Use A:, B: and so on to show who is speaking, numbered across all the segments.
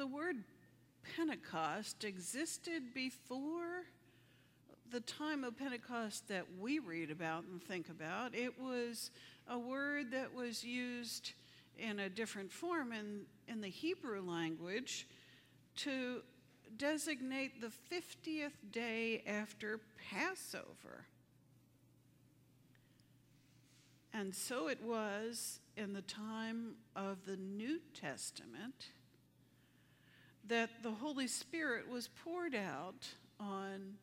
A: the word Pentecost existed before the time of Pentecost that we read about and think about. It was a word that was used in a different form in the Hebrew language to designate the 50th day after Passover. And so it was in the time of the New Testament that the Holy Spirit was poured out on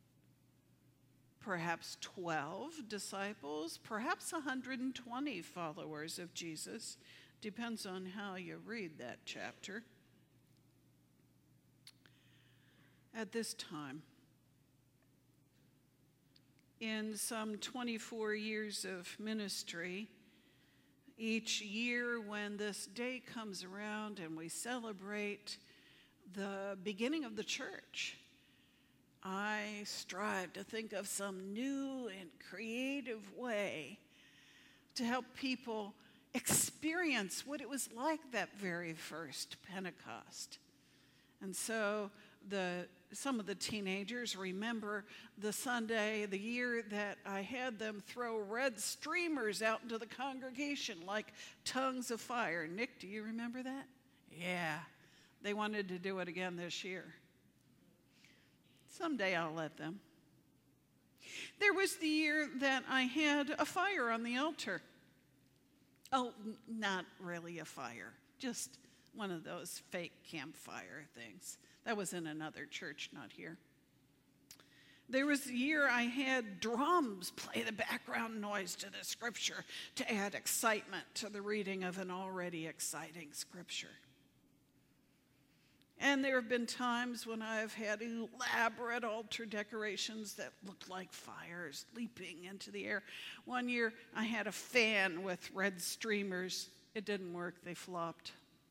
A: perhaps 12 disciples, perhaps 120 followers of Jesus. Depends on how you read that chapter. At this time, in some 24 years of ministry, each year when this day comes around and we celebrate the beginning of the church, I strive to think of some new and creative way to help people experience what it was like that very first Pentecost. And so some of the teenagers remember the Sunday, the year that I had them throw red streamers out into the congregation like tongues of fire. Nick, do you remember that? Yeah. They wanted to do it again this year. Someday I'll let them. There was the year that I had a fire on the altar. Oh, not really a fire, just one of those fake campfire things. That was in another church, not here. There was the year I had drums play the background noise to the scripture to add excitement to the reading of an already exciting scripture. And there have been times when I've had elaborate altar decorations that looked like fires leaping into the air. One year I had a fan with red streamers. It didn't work, they flopped.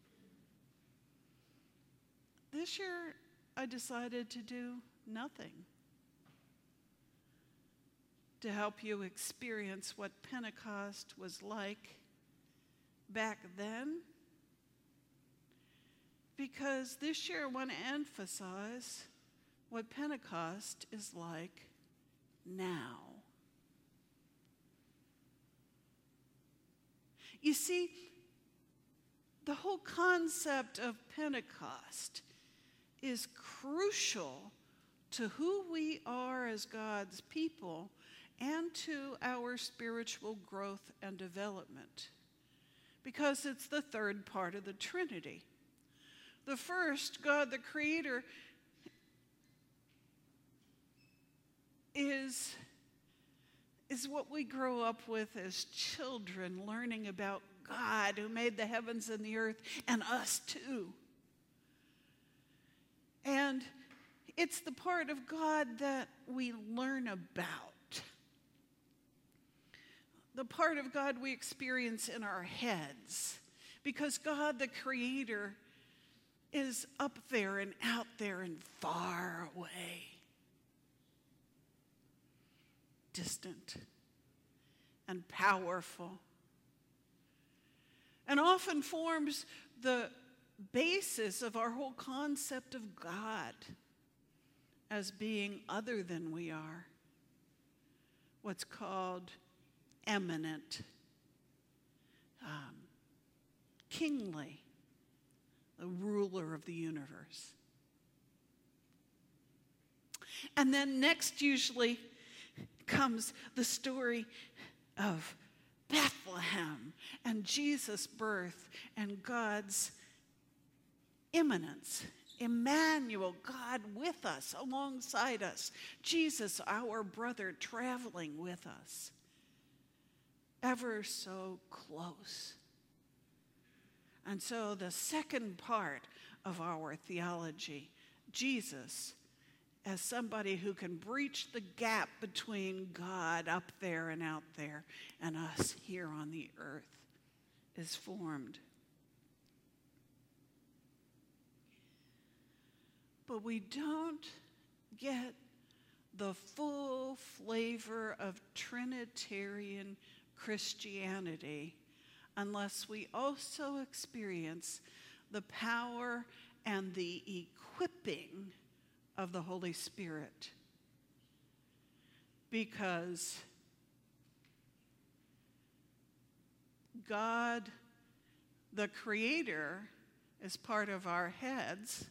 A: This year I decided to do nothing to help you experience what Pentecost was like back then. Because this year I want to emphasize what Pentecost is like now. You see, the whole concept of Pentecost is crucial to who we are as God's people and to our spiritual growth and development, because it's the third part of the Trinity. The first, God the Creator, is what we grow up with as children, learning about God who made the heavens and the earth, and us too. And it's the part of God that we learn about. The part of God we experience in our heads. Because God the Creator is up there and out there and far away. Distant and powerful. And often forms the basis of our whole concept of God as being other than we are. What's called eminent, kingly, the ruler of the universe. And then next usually comes the story of Bethlehem and Jesus' birth and God's immanence. Emmanuel, God with us, alongside us. Jesus, our brother, traveling with us. Ever so close. And so the second part of our theology, Jesus as somebody who can breach the gap between God up there and out there and us here on the earth, is formed. But we don't get the full flavor of Trinitarian Christianity unless we also experience the power and the equipping of the Holy Spirit. Because God, the Creator, is part of our heads.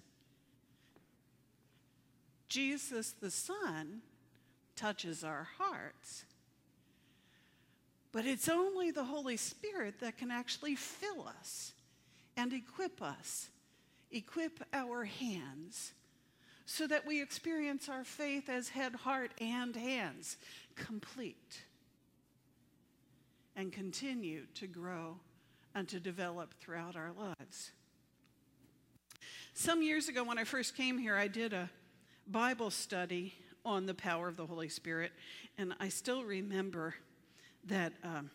A: Jesus, the Son, touches our hearts. But it's only the Holy Spirit that can actually fill us and equip us, equip our hands, so that we experience our faith as head, heart, and hands, complete, and continue to grow and to develop throughout our lives. Some years ago when I first came here, I did a Bible study on the power of the Holy Spirit, and I still remember that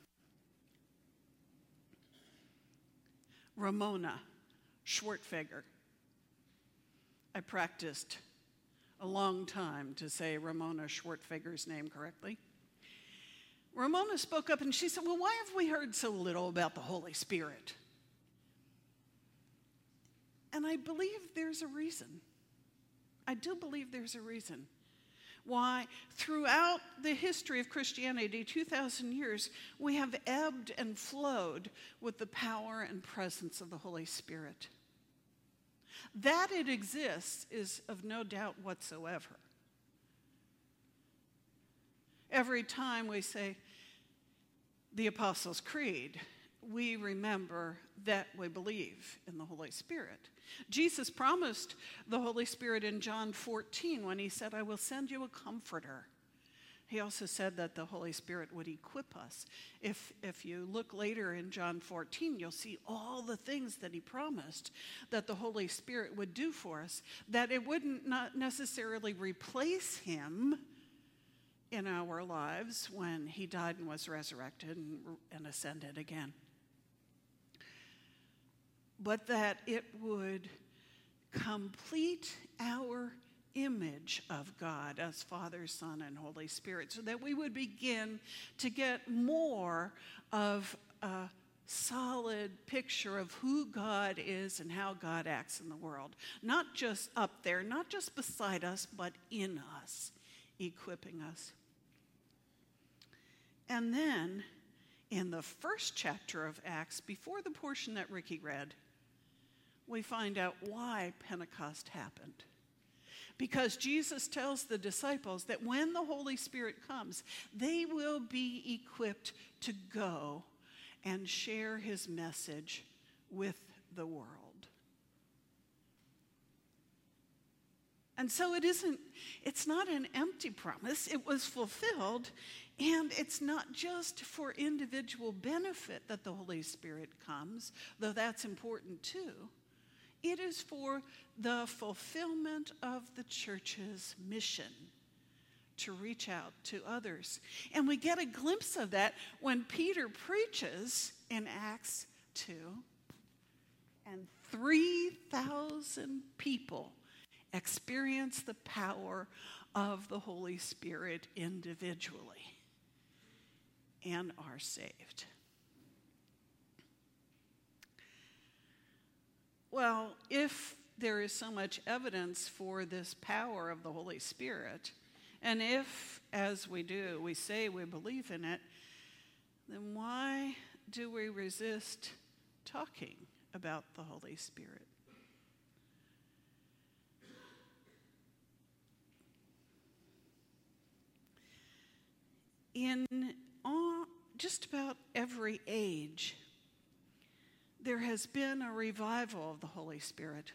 A: Ramona Schwartfeger, I practiced a long time to say Ramona Schwartfeger's name correctly. Ramona spoke up and she said, well, why have we heard so little about the Holy Spirit? And I believe there's a reason. I do believe there's a reason why throughout the history of Christianity, 2,000 years, we have ebbed and flowed with the power and presence of the Holy Spirit. That it exists is of no doubt whatsoever. Every time we say the Apostles' Creed, we remember that we believe in the Holy Spirit. Jesus promised the Holy Spirit in John 14 when he said, I will send you a comforter. He also said that the Holy Spirit would equip us. If you look later in John 14, you'll see all the things that he promised that the Holy Spirit would do for us, that it wouldn't not necessarily replace him in our lives when he died and was resurrected and ascended again, but that it would complete our image of God as Father, Son, and Holy Spirit, so that we would begin to get more of a solid picture of who God is and how God acts in the world. Not just up there, not just beside us, but in us, equipping us. And then, in the first chapter of Acts, before the portion that Ricky read, we find out why Pentecost happened. Because Jesus tells the disciples that when the Holy Spirit comes, they will be equipped to go and share his message with the world. And so it's not an empty promise. It was fulfilled, and it's not just for individual benefit that the Holy Spirit comes, though that's important too. It is for the fulfillment of the church's mission to reach out to others. And we get a glimpse of that when Peter preaches in Acts 2, and 3,000 people experience the power of the Holy Spirit individually and are saved. Well, if there is so much evidence for this power of the Holy Spirit, and if, as we do, we say we believe in it, then why do we resist talking about the Holy Spirit? In just about every age, there has been a revival of the Holy Spirit.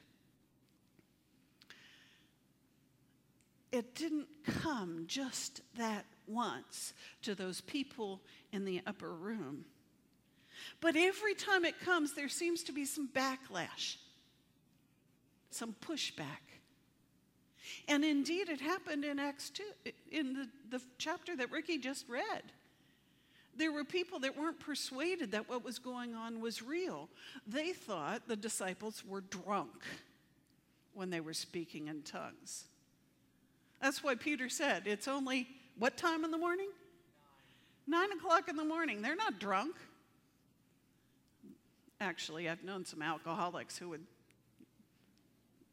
A: It didn't come just that once to those people in the upper room. But every time it comes, there seems to be some backlash, some pushback. And indeed, it happened in Acts 2, in the chapter that Ricky just read. There were people that weren't persuaded that what was going on was real. They thought the disciples were drunk when they were speaking in tongues. That's why Peter said, it's only, what time in the morning? 9 o'clock in the morning. They're not drunk. Actually, I've known some alcoholics who would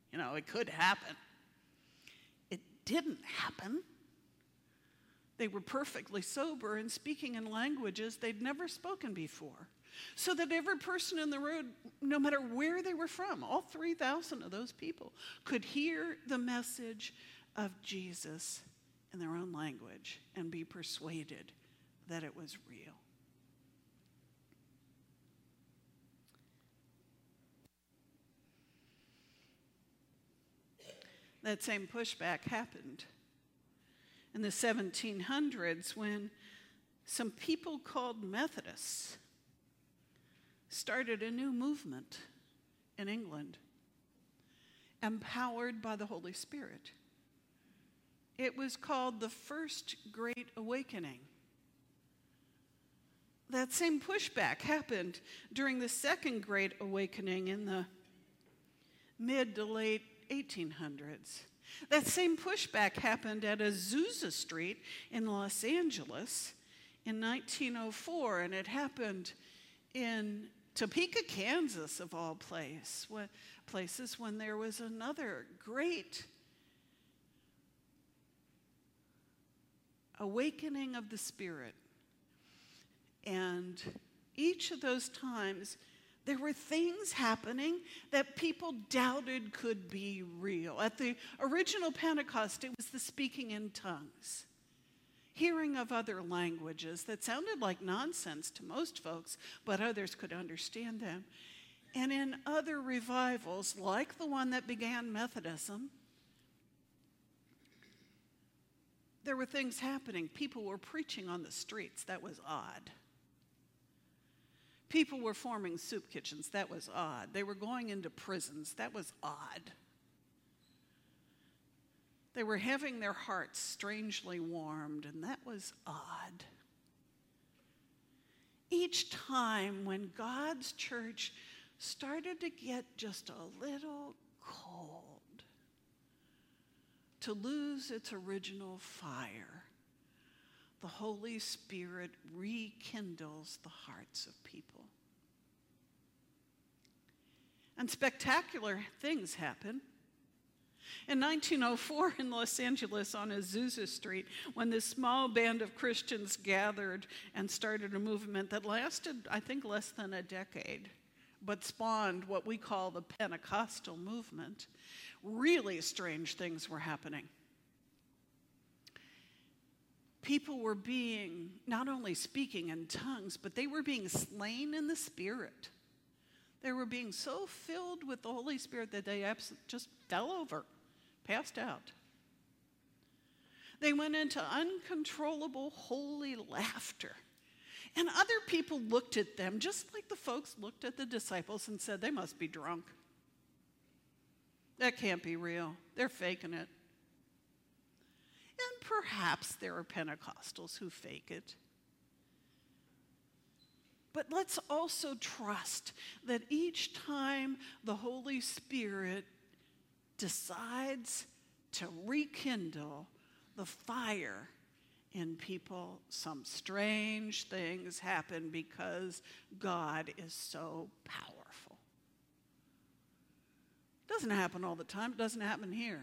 A: It could happen. It didn't happen. They were perfectly sober and speaking in languages they'd never spoken before. So that every person in the road, no matter where they were from, all 3,000 of those people, could hear the message of Jesus in their own language and be persuaded that it was real. That same pushback happened in the 1700s when some people called Methodists started a new movement in England, empowered by the Holy Spirit. It was called the First Great Awakening. That same pushback happened during the Second Great Awakening in the mid to late 1800s. That same pushback happened at Azusa Street in Los Angeles in 1904, and it happened in Topeka, Kansas, of all places, when there was another great awakening of the Spirit. And each of those times, there were things happening that people doubted could be real. At the original Pentecost, it was the speaking in tongues, hearing of other languages that sounded like nonsense to most folks, but others could understand them. And in other revivals, like the one that began Methodism, there were things happening. People were preaching on the streets. That was odd. People were forming soup kitchens. That was odd. They were going into prisons. That was odd. They were having their hearts strangely warmed, and that was odd. Each time when God's church started to get just a little cold, to lose its original fire, the Holy Spirit rekindles the hearts of people. And spectacular things happen. In 1904 in Los Angeles on Azusa Street, when this small band of Christians gathered and started a movement that lasted, I think, less than a decade, but spawned what we call the Pentecostal movement, really strange things were happening. People were being not only speaking in tongues, but they were being slain in the Spirit. They were being so filled with the Holy Spirit that they just fell over, passed out. They went into uncontrollable holy laughter. And other people looked at them just like the folks looked at the disciples and said, they must be drunk. That can't be real. They're faking it. And perhaps there are Pentecostals who fake it. But let's also trust that each time the Holy Spirit decides to rekindle the fire in people, some strange things happen because God is so powerful. It doesn't happen all the time. It doesn't happen here.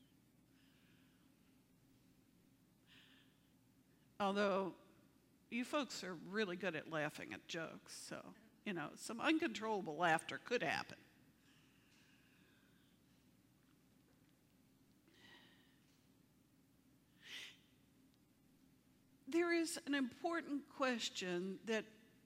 A: Although you folks are really good at laughing at jokes, so, some uncontrollable laughter could happen. There is an important question that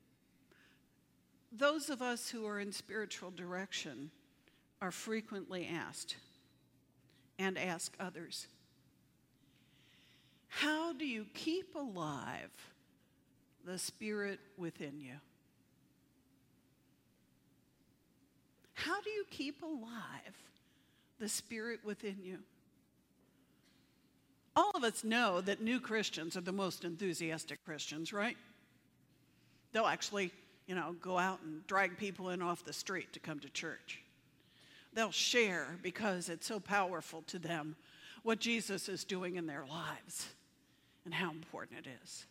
A: those of us who are in spiritual direction are frequently asked and ask others. How do you keep alive the Spirit within you? How do you keep alive the Spirit within you? All of us know that new Christians are the most enthusiastic Christians, right? They'll actually, go out and drag people in off the street to come to church. They'll share because it's so powerful to them what Jesus is doing in their lives and how important it is.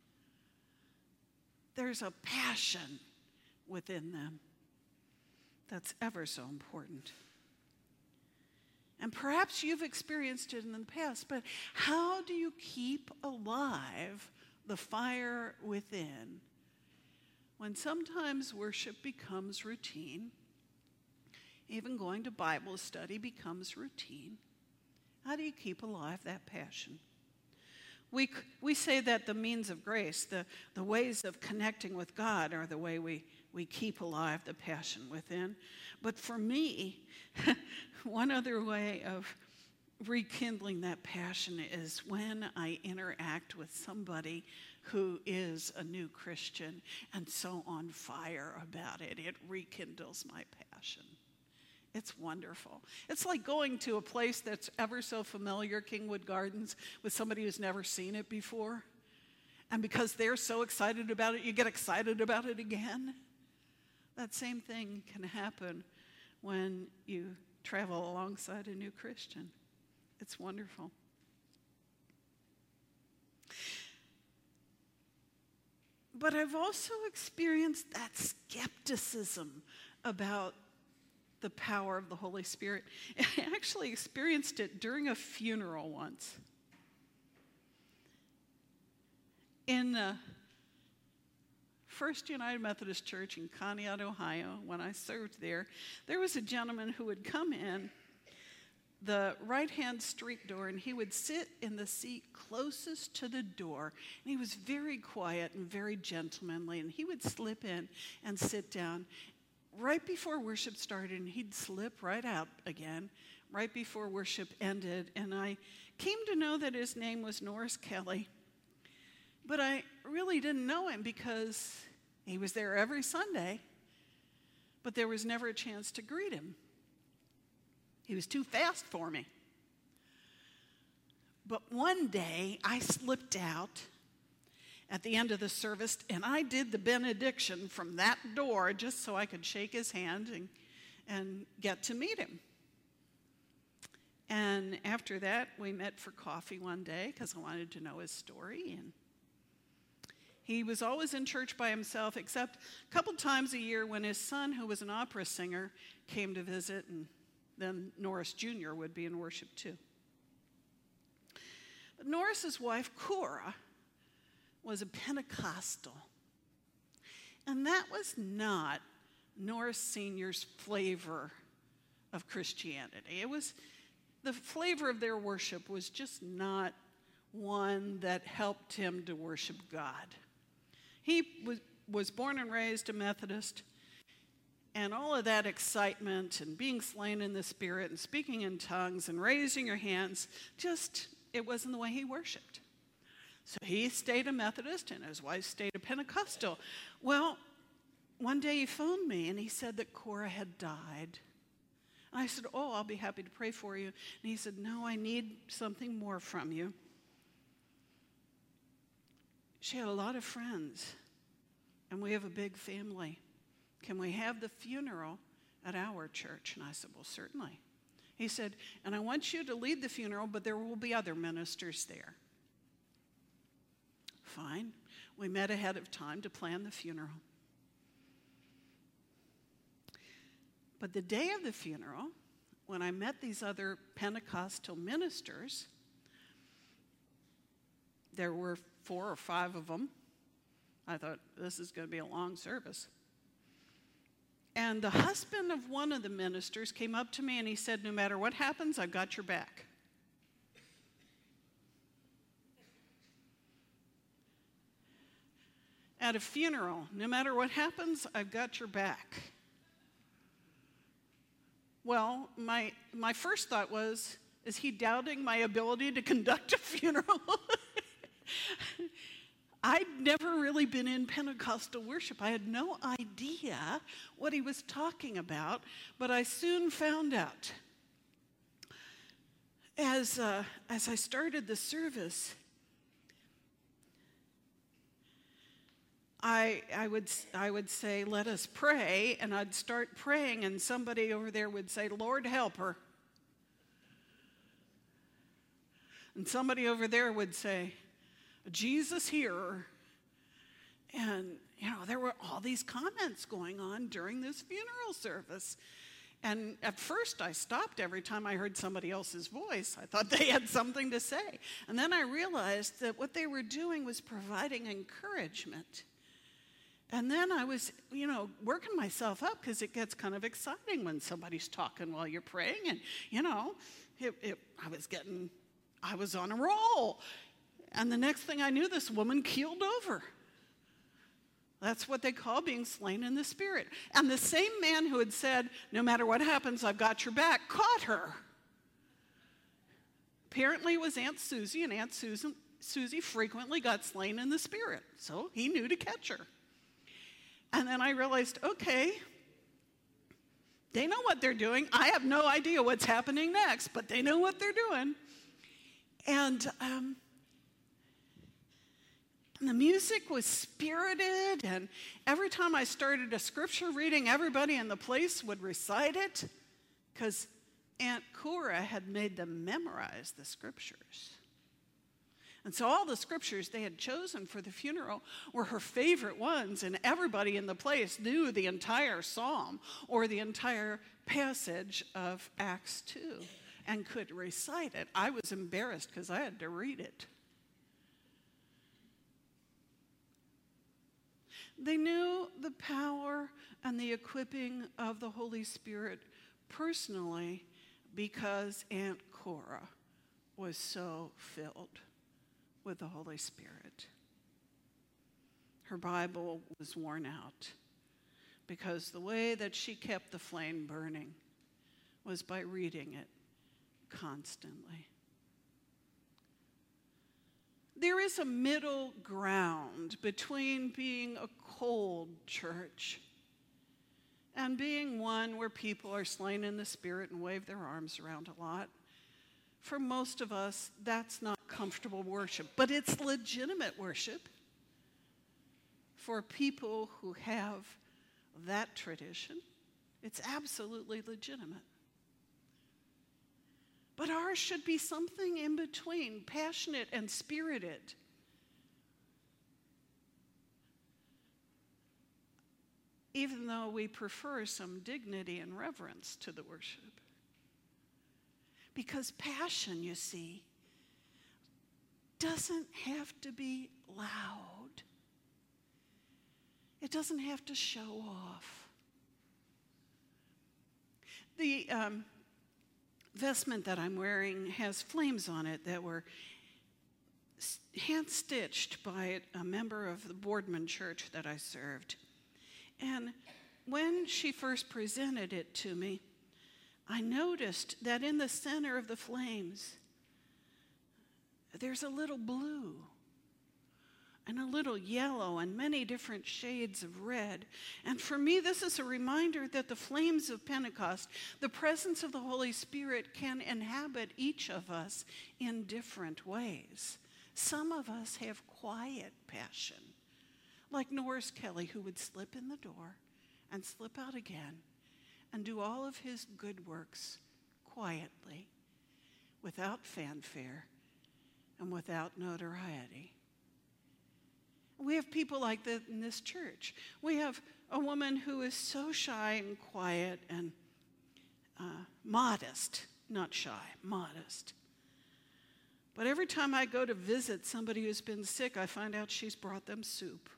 A: There's a passion within them that's ever so important. And perhaps you've experienced it in the past, but how do you keep alive the fire within when sometimes worship becomes routine, even going to Bible study becomes routine? How do you keep alive that passion? We say that the means of grace, the ways of connecting with God are the way we keep alive the passion within. But for me, one other way of rekindling that passion is when I interact with somebody who is a new Christian and so on fire about it. It rekindles my passion. It's wonderful. It's like going to a place that's ever so familiar, Kingwood Gardens, with somebody who's never seen it before. And because they're so excited about it, you get excited about it again. That same thing can happen when you travel alongside a new Christian. It's wonderful. But I've also experienced that skepticism about the power of the Holy Spirit. I actually experienced it during a funeral once. In the First United Methodist Church in Conneaut, Ohio, when I served there was a gentleman who would come in the right-hand street door, and he would sit in the seat closest to the door, and he was very quiet and very gentlemanly, and he would slip in and sit down right before worship started, and he'd slip right out again right before worship ended. And I came to know that his name was Norris Kelly, but I really didn't know him because he was there every Sunday, but there was never a chance to greet him. He was too fast for me. But one day I slipped out at the end of the service, and I did the benediction from that door just so I could shake his hand and get to meet him. And after that, we met for coffee one day because I wanted to know his story. And he was always in church by himself, except a couple times a year when his son, who was an opera singer, came to visit, and then Norris Jr. would be in worship too. But Norris's wife, Cora, was a Pentecostal. And that was not Norris Sr.'s flavor of Christianity. It was, the flavor of their worship was just not one that helped him to worship God. He was born and raised a Methodist, and all of that excitement and being slain in the Spirit and speaking in tongues and raising your hands, it wasn't the way he worshiped. So he stayed a Methodist and his wife stayed a Pentecostal. Well, one day he phoned me and he said that Cora had died. And I said, "Oh, I'll be happy to pray for you." And he said, "No, I need something more from you." She had a lot of friends, and we have a big family. Can we have the funeral at our church? And I said, "Well, certainly." He said, "And I want you to lead the funeral, but there will be other ministers there." Fine. We met ahead of time to plan the funeral. But the day of the funeral, when I met these other Pentecostal ministers, there were 4 or 5 of them. I thought, this is going to be a long service. And the husband of one of the ministers came up to me and he said, "No matter what happens, I've got your back." At a funeral, no matter what happens, I've got your back. Well, my first thought was, is he doubting my ability to conduct a funeral? I'd never really been in Pentecostal worship. I had no idea what he was talking about, but I soon found out. As I started the service, I would say, "Let us pray," and I'd start praying, and somebody over there would say, "Lord, help her." And somebody over there would say, "Jesus, hear her." And, there were all these comments going on during this funeral service. And at first I stopped every time I heard somebody else's voice. I thought they had something to say. And then I realized that what they were doing was providing encouragement. And then I was, working myself up, because it gets kind of exciting when somebody's talking while you're praying. And, I was on a roll. And the next thing I knew, this woman keeled over. That's what they call being slain in the Spirit. And the same man who had said, no matter what happens, I've got your back, caught her. Apparently it was Aunt Susie, and Aunt Susie frequently got slain in the Spirit. So he knew to catch her. And then I realized, okay, they know what they're doing. I have no idea what's happening next, but they know what they're doing. And the music was spirited, and every time I started a scripture reading, everybody in the place would recite it, because Aunt Cora had made them memorize the scriptures. And so all the scriptures they had chosen for the funeral were her favorite ones, and everybody in the place knew the entire psalm or the entire passage of Acts 2 and could recite it. I was embarrassed because I had to read it. They knew the power and the equipping of the Holy Spirit personally because Aunt Cora was so filled with the Holy Spirit. Her Bible was worn out because the way that she kept the flame burning was by reading it constantly. There is a middle ground between being a cold church and being one where people are slain in the Spirit and wave their arms around a lot. For most of us, that's not comfortable worship, but it's legitimate worship for people who have that tradition. It's absolutely legitimate. But ours should be something in between, passionate and spirited. Even though we prefer some dignity and reverence to the worship. Because passion, you see, doesn't have to be loud. It doesn't have to show off. The vestment that I'm wearing has flames on it that were hand-stitched by a member of the Boardman church that I served. And when she first presented it to me, I noticed that in the center of the flames, there's a little blue and a little yellow and many different shades of red. And for me, this is a reminder that the flames of Pentecost, the presence of the Holy Spirit, can inhabit each of us in different ways. Some of us have quiet passion, like Norris Kelly, who would slip in the door and slip out again and do all of his good works quietly, without fanfare and without notoriety. We have people like that in this church. We have a woman who is so shy and quiet and modest, not shy, modest. But every time I go to visit somebody who's been sick, I find out she's brought them soup.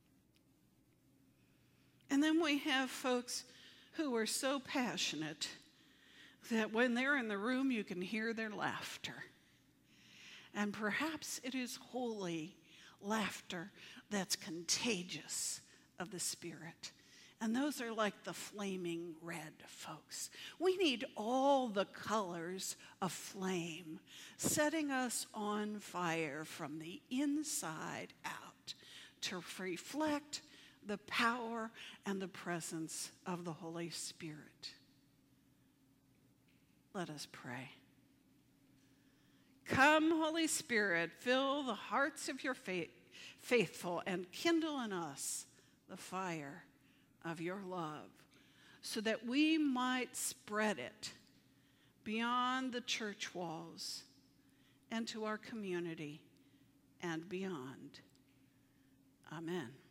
A: And then we have folks who are so passionate that when they're in the room, you can hear their laughter. And perhaps it is holy laughter that's contagious of the Spirit. And those are like the flaming red folks. We need all the colors of flame setting us on fire from the inside out to reflect the power and the presence of the Holy Spirit. Let us pray. Come, Holy Spirit, fill the hearts of your faithful and kindle in us the fire of your love, so that we might spread it beyond the church walls and to our community and beyond. Amen.